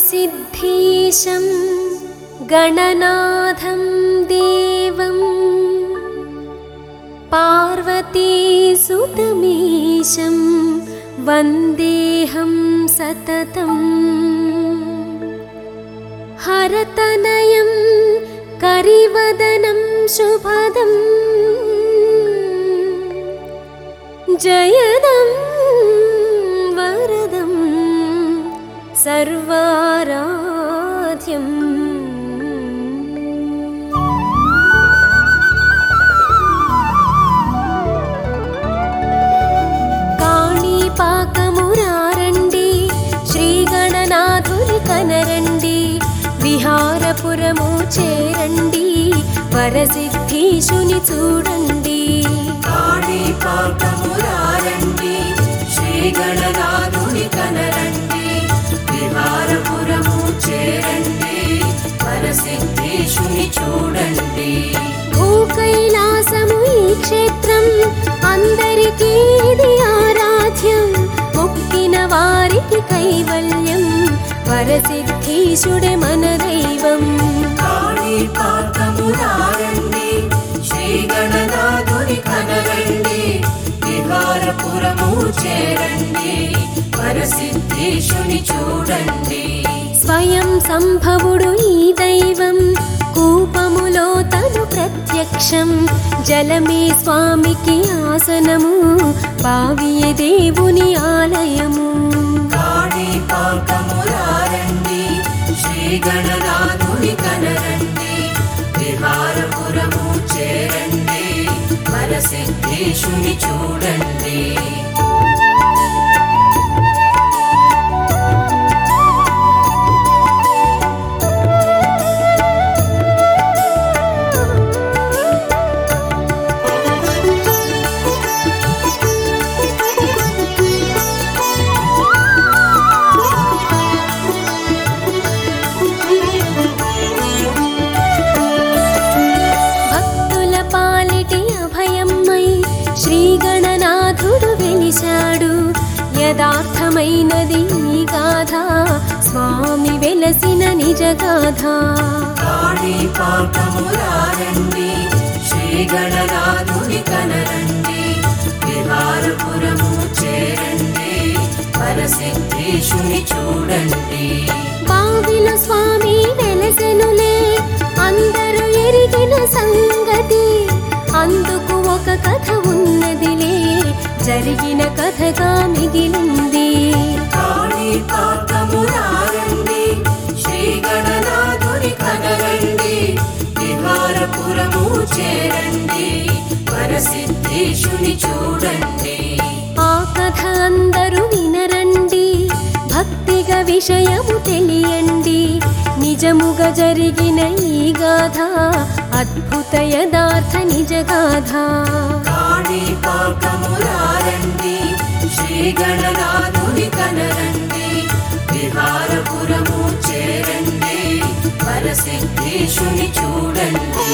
सिद्धीशं गणनाथं देवं पार्वतीसुतमीशं वन्देऽहं सततम् हरतनयं करिवदनं शुभदं जयदं वरदं सर्वाराध्यम् కాణిపాకమురారండి శ్రీగణనాథుని కనరండి విహారపురము చేరండి వరసిద్ధీశుని చూడండి కాణిపాకమురారండి శ్రీగణనాథుని కనరండి విహారపురము చేరండి వరసిద్ధీశుని చూడండి భూకైలాసము ఈ క్షేత్రం అందరికీ ఇది ఆరాధ్యం మొక్కిన వారికి కైవల్యం వరసిద్ధీశుడే మన దైవం కాణిపాకమురారండి శ్రీగణనాథుని కనరండి విహారపురము చేరండి వరసిద్ధీశుని చూడండి స్వయం సంభవుడు ఈ దైవం కూపములో తను ప్రత్యక్షం జలమే స్వామికి ఆసనము బావియే దేవుని ఆలయము కాణిపాకమురారండి శ్రీగణనాథుని కనరండి విహారపురము చేరండి వరసిద్ధీశుని చూడండి శ్రీగణనాథుడు వెలిశాడు యదార్థమైనది ఈ గాథ స్వామి వెలసిన నిజ గాథ కాణిపాకమురారండి శ్రీగణనాథుని కనరండి విహారపురము చేరండి వరసిద్ధీశుని చూడండి బావిలో స్వామి వెలసెనులే అందరూ ఎరిగిన సంగతి అందుకు ఒక కథ ఉన్నదిలే జరిగిన కథగా మిగిలింది కాణిపాకమురారండి శ్రీగణనాథుని కనరండి విహారపురము చేరండి వరసిద్ధీశుని చూడండి ఆ కథ అందరూ వినరండి భక్తిగా విషయము తెలియండి నిజముగా జరిగిన ఈ గాథ అద్భుత యదార్థ నిజ గాథ కాణిపాకమురారండి శ్రీగణనాథుని కనరండి విహారపురము చేరండి వరసిద్ధీశుని చూడండి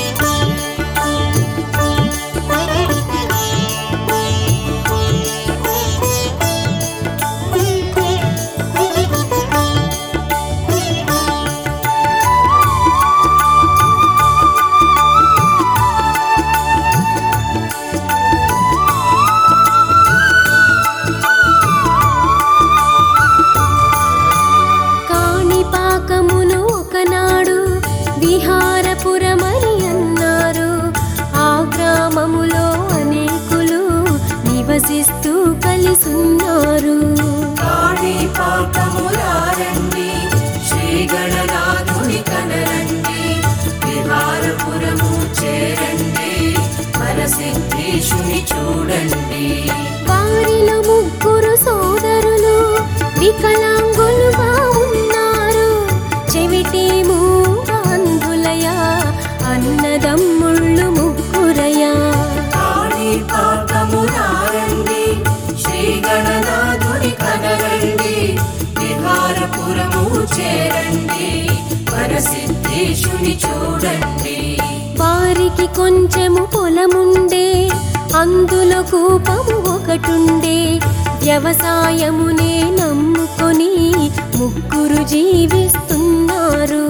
కాణిపాకమును ఒకనాడు విహారపురమని అన్నారు ఆ గ్రామములో అనేకులు నివసిస్తూ కలిసున్నారు కాణిపాకమురారండి శ్రీగణనాథుని కనరండి విహారపురము చేరండి వరసిద్ధీశుని చూడండి వారిలో ముగ్గురు సోదరులు వికలాంగులుగా ఉన్నారు చెవిటి మూగ అంధులయా అన్నదమ్ముళ్ళు ముగ్గురయా కాణిపాకమురారండి శ్రీగణనాథుని కనరండి విహారపురము చేరండి వరసిద్ధీశుని చూడండి వారికి కొంచెము పొలముండే అందులో కూపము ఒకటుండే వ్యవసాయమునే నమ్ముకొని ముగ్గురు జీవిస్తున్నారు.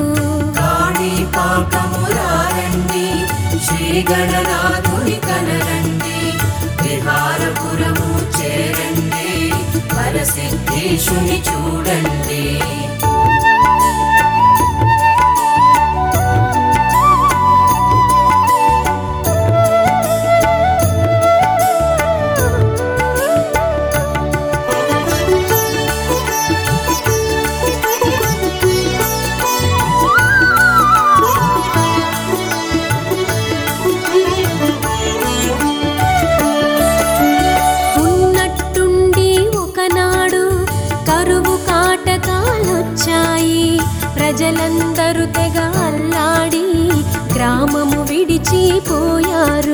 కాణిపాకమురారండి శ్రీ గణనాథుని కనరండి, విహారపురము చేరండి, వరసిద్ధేశుని చూడండి. ప్రజలందరూ తెగ అల్లాడి గ్రామము విడిచిపోయారు.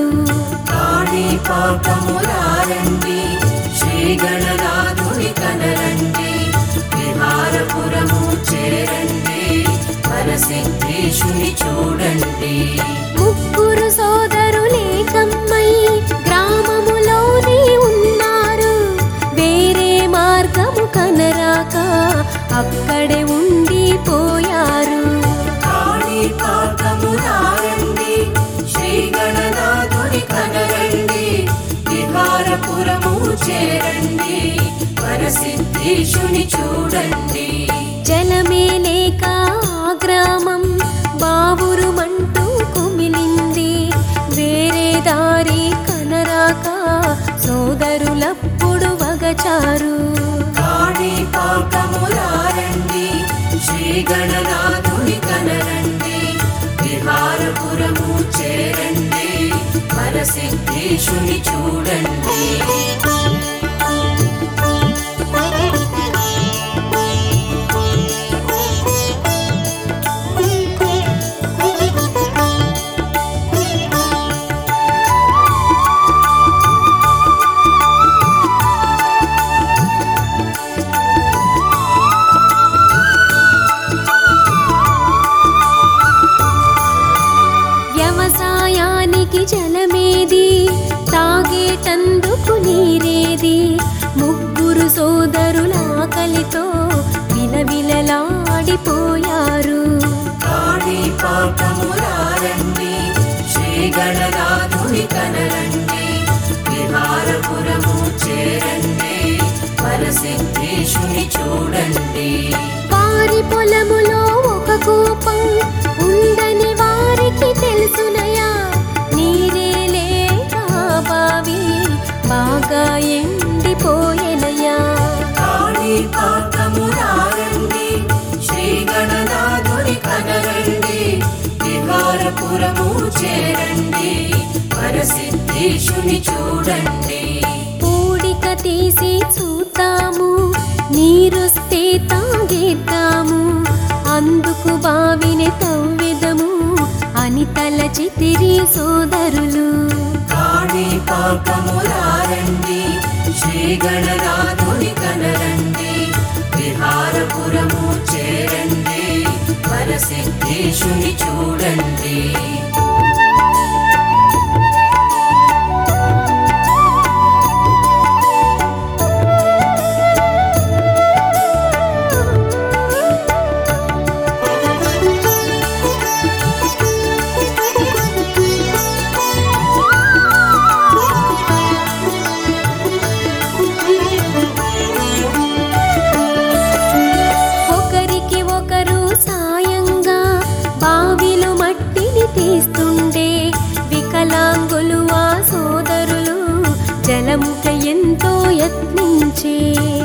కాణిపాకమురారండి శ్రీ గణనాథుని కనరండి, విహారపురము చేరండి, వరసిద్ధేశుని చూడండి. ముగ్గురు సోదరులేకమ్మై గ్రామములోనే ఉన్నారు. వేరే మార్గము కనరాక అక్కడే ఉండిపోయారు. కాణిపాకమురారండి శ్రీ గణనాథుని కనరండి, విహారపురము చేరండి, వరసిద్ధేశుని చూడండి. జలమే లేక ఆ గ్రామం బావురుమంటూ కుమిలింది. వేరే దారి కనరాక సోదరులప్పుడు వగచారు. కాణిపాకమురారండి శ్రీ గణనాథుని కనరండి, విహారపురము చేరండి, వరసిద్ధేశుని చూడండి. వ్యవసాయానికి జలమేది, తాగేటందుకు నీరేది? ముగ్గురు సోదరుల ఆకలితో విలవిలలాడిపోయారు. కాణిపాకమురారండి శ్రీ గణనాథుని కనరండి, విహారపురము చేరండి, వరసిద్ధేశుని చూడండి. వారి పొలములో ఒక కూపం ఉందని వారికి తెలుసునయా. నీరే లేక బావి బాగా ఎండిపోయెనయా. కాణిపాకమురారండి శ్రీ గణనాథుని కనరండి, విహారపురము చేరండి, వరసిద్ధేశుని చూడండి. పూడిక తీసి చూద్దాము, నీరొస్తే తాగేద్దాము, అందుకు బావిని తవ్వెదము అని తలచితిరి సోదరులు. కాణిపాకమురారండి శ్రీ గణనాథుని కనరండి, విహారపురము చేరండి, వరసిద్ధేశుని చూడండి. ఒకరికి ఒకరు సాయంగా బావిలో మట్టిని తీస్తుండే. వికలాంగులు ఆ సోదరులు జలముక ఎంతో యత్నించే.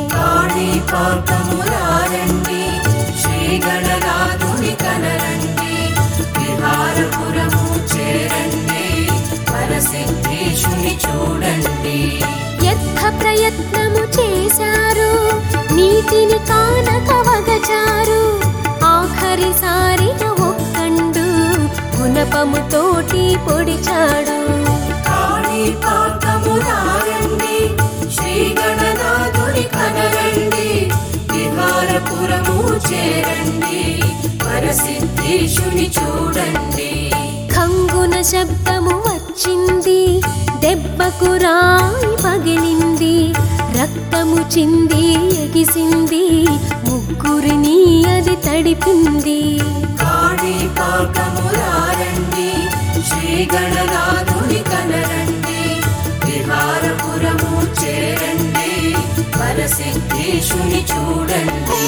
కాణిపాకమురారండి శ్రీ గణనాథుని కనరండి, విహారపురము చేరండి, వరసిద్ధేశుని చూడండి. యత్న ప్రయత్నము చేశారు, నీటిని కానక వగచారు. ఆఖరిసారిగా ఒక్కండు గుణపముతోటి పొడిచాడు. కాణిపాకమురారండి శ్రీ గణనాథుని కనరండి, విహారపురము చేరండి, వరసిద్ధేశుని చూడండి. ఖంగున శబ్దము వచ్చింది, దెబ్బకు రాయి పగిలింది. రక్తము చింది ఎగిసింది, ముగ్గురు ముగ్గురిని అది తడిపింది. కాణిపాకమురారండి, శ్రీ గణనాథుని కనరండి, విహారపురము చేరండి, వరసిద్ధేశుని చూడండి.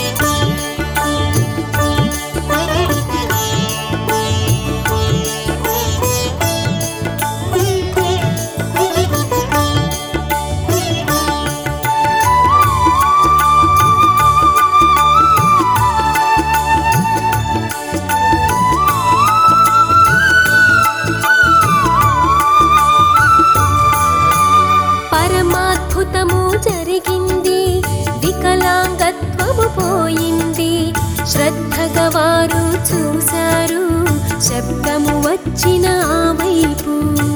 పరమాద్భుతము జరిగింది, వికలాంగత్వము పోయింది. శ్రద్ధగా వారు చూశారు, శబ్దము వచ్చిన ఆ వైపు.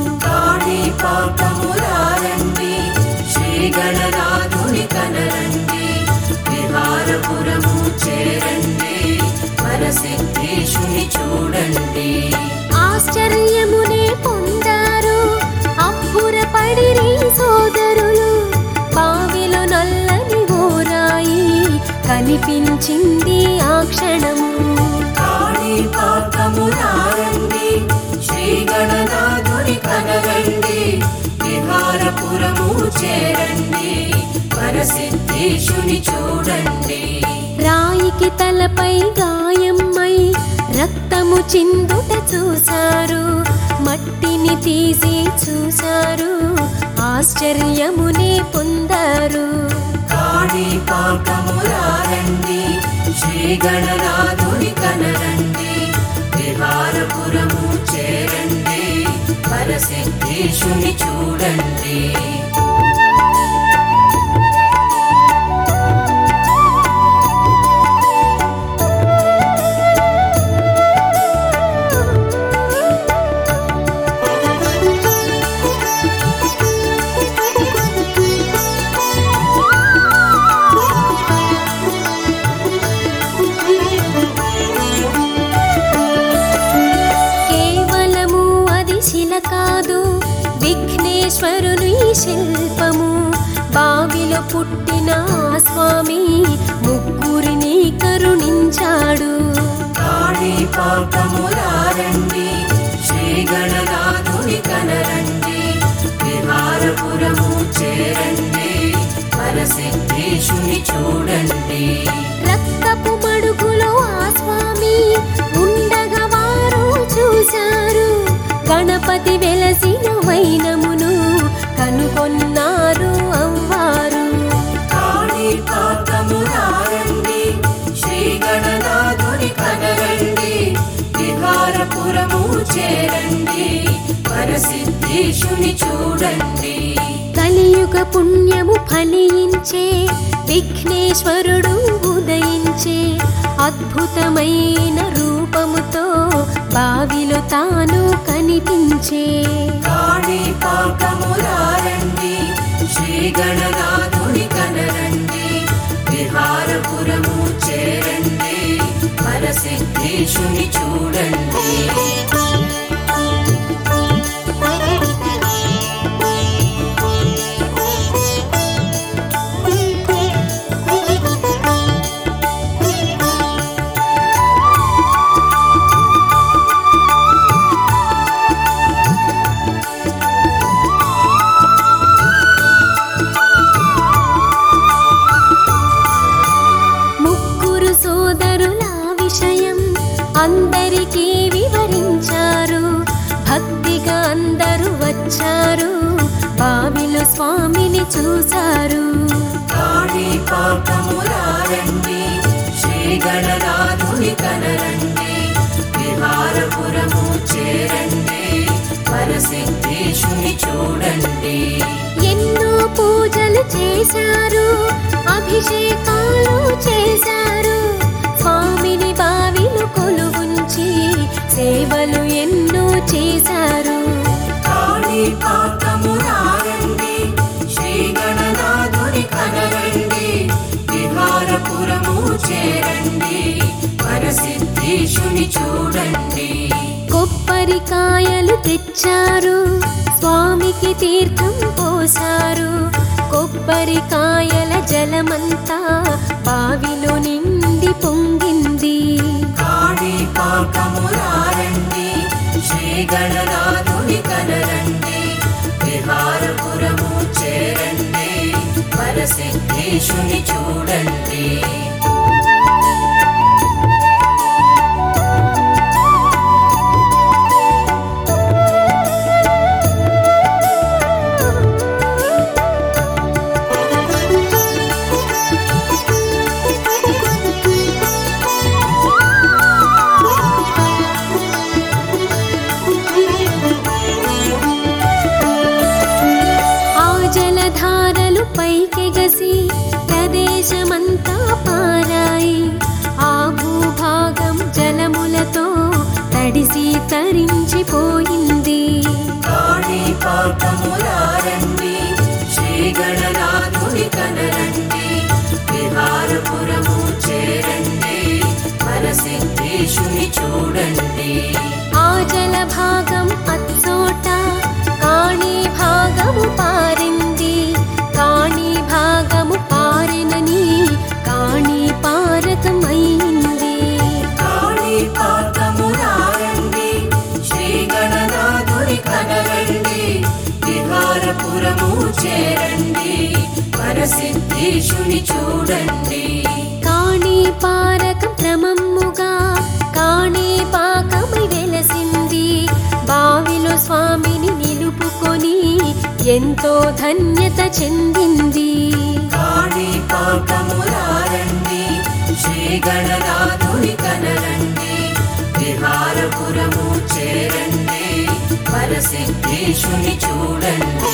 కాణిపాకమురారండి, శ్రీ గణనాథుని కనరండి, విహారపురము చేరండి, వరసిద్ధేశుని చూడండి. ఆశ్చర్యమునే పొందారు, అబ్బురపడిరి సోదరులు. బావిలో నల్లని ఓరాయి కనిపించింది ఆ క్షణము. కాణిపాకమురారండి, శ్రీ గణనాథుని కనరండి, విహారపురము చేరండి, వరసిద్ధేశుని చూడండి. రాయికి తలపై గాయమై రక్తము చిందుట చూశారు, మట్టిని తీసి చూశారు, ఆశ్చర్యమునే పొందారు. కాణిపాకమురారండి, శ్రీ గణనాథుని కనరండి, విహారపురము చేరండి, వరసిద్ధేశుని చూడండి. కేవలము అది శిల కాదు, విఘ్నేశ్వరుని శిల్పము. బావిలో పుట్టిన ఆ స్వామి ముగ్గురిని కరుణించాడు. కాణిపాకమురారండి, శ్రీ గణనాథుని కనరండి, విహారపురము చేరండి, వరసిద్ధేశుని చూడండి. రక్తపు మడుగులో ఆ స్వామి ఉండగా వారు చూశారు, గణపతి వెలసిన వైనమును కనుగొన్నారు అవ్వారు. కాణిపాకమురారండి, శ్రీ గణనాథుని కనరండి, విహారపురము చేరండి, వరసిద్ధేశుని చూడండి. కలియుగ పుణ్యము ఫలించే, విఘ్నేశ్వరుడు ఉదయించే. అద్భుతమైన రూపముతో బావిలో తాను కనిపించే. కాణిపాకమురారండి, శ్రీ గణనాథుని కనరండి, విహారపురము చేరండి, వరసిద్ధేశుని చూడండి. ముగ్గురు సోదరుల విషయం అందరికీ వివరించారు. భక్తిగా అందరూ వచ్చారు, బావిలో స్వామిని చూశారు. కాణిపాకమురారండి, శ్రీ గణనాథుని కనరండి, విహారపురము చేరండి, వరసిద్ధేశుని చూడండి. ఎన్నో పూజలు చేశారు, అభిషేకాలు చేశారు. స్వామిని బావిలో కొలువుంచి సేవలు ఎన్నో చేశారు. కాణిపాకమురారండి, శ్రీ గణనాథుని కనరండి, విహారపురము చేరండి, వరసిద్ధేశుని చూడండి. కొబ్బరికాయలు తెచ్చారు, స్వామికి తీర్థం పోశారు. కొబ్బరికాయల జలమంతా బావిలో నిండి పొంగింది. కాణిపాకములారండి, శ్రీ గణనాథుని కనరండి, విహారపురము చేరండి, వరసిద్ధేశుని చూడండి. పైకెగసి ప్రదేశమంతా పారాయి. ఆ భూభాగం జలములతో తడిసి తరించిపోయింది. కాణిపాకములారండి, శ్రీ గణనాథుని కనరండి, విహారపురము చేరండి, వరసిద్ధేశుని చూడండి. ఆ జలభాగం అచ్చోట కాణీ భాగము పారింది. కాణీ భాగము పారినని కాణీ పారకమైంది. కాణిపాకములారండి, శ్రీ గణనాథుని కనరండి, విహారపురము చేరండి, వరసిద్ధేశుని చూడండి. కాణీ పారకం క్రమముగా కాణీ పాకమై వెలసింది. బావిలో స్వామిని నిలుపుకొని ఎంతో ధన్యత చెందింది. కాణిపాకములారండి, శ్రీ గణనాథుని కనరండి, విహారపురము చేరండి, వరసిద్ధేశుని చూడండి.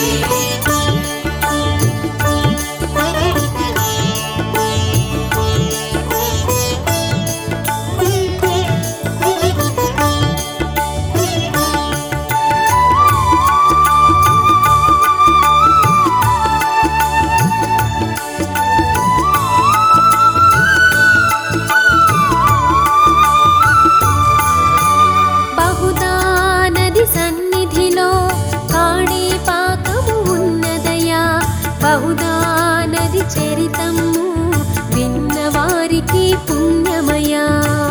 బహుదా నది సన్నిధిలో కాణిపాకము ఉన్నదయా. బహుదా నది చరితము విన్నవారికి పుణ్యమయా.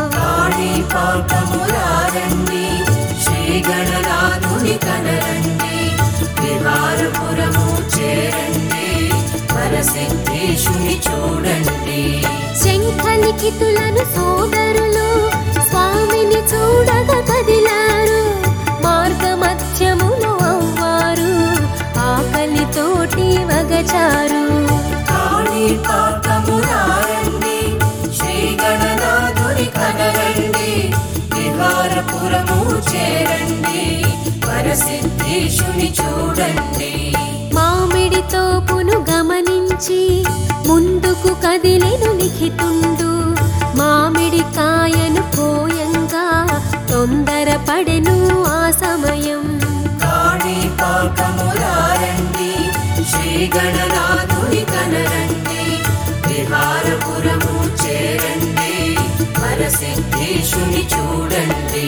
కాణిపాకములారండి, శ్రీ గణనాథుని కనరండి, విహారపురము చేరండి, వరసిద్ధేశుని చూడండి. శంఖలిఖితులను సోదరులు స్వామిని చూడగా కదిలారు. మార్గమధ్యములో అవ్వారు ఆకలితోటి వగచారు. కాణిపాకములారండి, శ్రీ గణనాథుని కనరండి, విహారపురము చేరండి, వరసిద్ధేశుని చూడండి. మామిడి తోపును గమనించి ముందుకు కదిలెను లిఖితుండు. మామిడి కాయను పోయంగా తొందరపడెను ఆ సమయం. కాణిపాకములారండి, శ్రీ గణనాథుని కనరండి, విహారపురము చేరండి, వరసిద్ధేశుని చూడండి.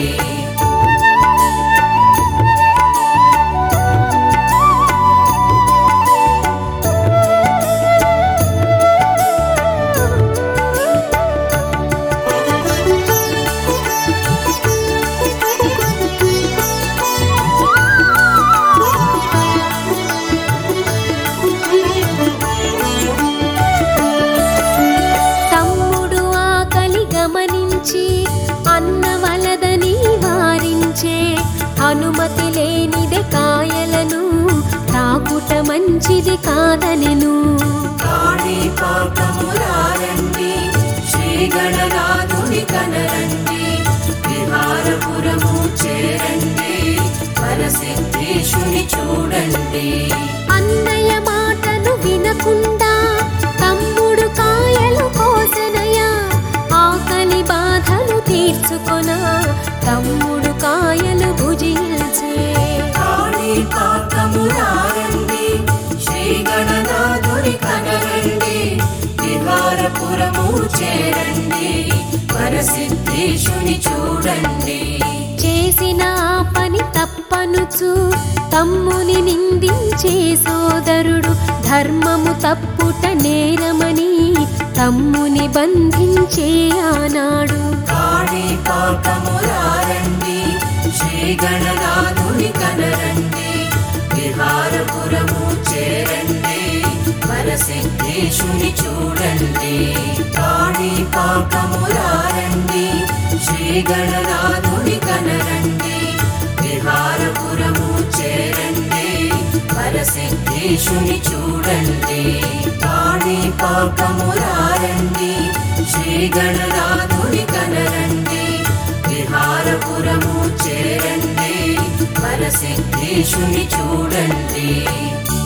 తమ్ముడు ఆకలి గమనించి అన్నవలదని వారించే. అనుమతి లేనిదే కాయలను తాకుట మంచిది కాదనెను. కాణిపాకములారండి, శ్రీ గణనాథుని కనరండి, విహారపురము చేరండి, వరసిద్ధేశుని చూడండి. అన్నయ్య మాటను వినకుండా తమ్ముడు కాయలు కోసెనయా. ఆకలి బాధను తీర్చుకొన తమ్ముడు కాయలు భుజించే. కాణిపాకములారండి, శ్రీ గణనాథుని కనరండి, విహారపురము చేరండి, వరసిద్ధేశుని చూడండి. చేసిన ఆ పని తప్పనుచు తమ్ముని నిందించే సోదరుడు ధర్మము తప్పుట నేరమని తమ్ముని బంధించే ఆనాడు కాణిపాకమురారండి శ్రీ గణనాథుని కనరండి విహారపురము చేరండి వరసిద్ధేశుని చూడండి కాణిపాకమురారండి శ్రీ గణనాథుని కనరండి విహారపురము చేరండి వరసిద్ధేశుని చూడండి కాణిపాకమురారండి శ్రీ గణనాథుని కనరండి విహారపురము చేరండి వరసిద్ధేశుని చూడండి